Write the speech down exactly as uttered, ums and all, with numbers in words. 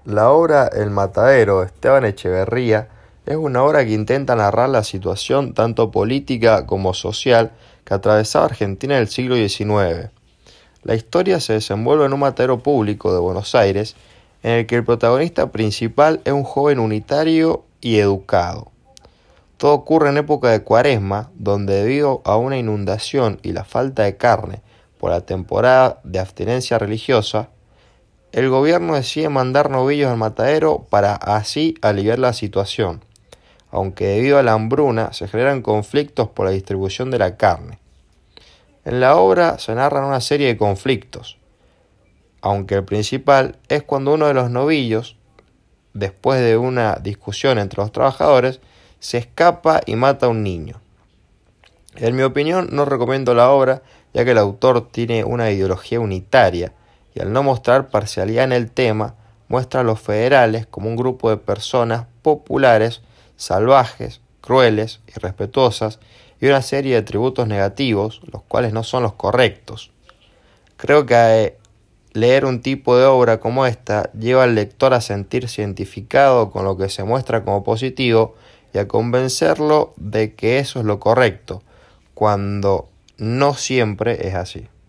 La obra El Matadero de Esteban Echeverría es una obra que intenta narrar la situación tanto política como social que atravesaba Argentina en el siglo diecinueve. La historia se desenvuelve en un matadero público de Buenos Aires, en el que el protagonista principal es un joven unitario y educado. Todo ocurre en época de Cuaresma, donde debido a una inundación y la falta de carne por la temporada de abstinencia religiosa, el gobierno decide mandar novillos al matadero para así aliviar la situación, aunque debido a la hambruna se generan conflictos por la distribución de la carne. En la obra se narran una serie de conflictos, aunque el principal es cuando uno de los novillos, después de una discusión entre los trabajadores, se escapa y mata a un niño. En mi opinión, no recomiendo la obra, ya que el autor tiene una ideología unitaria y al no mostrar parcialidad en el tema, muestra a los federales como un grupo de personas populares, salvajes, crueles, irrespetuosas y una serie de atributos negativos, los cuales no son los correctos. Creo que leer un tipo de obra como esta lleva al lector a sentirse identificado con lo que se muestra como positivo y a convencerlo de que eso es lo correcto, cuando no siempre es así.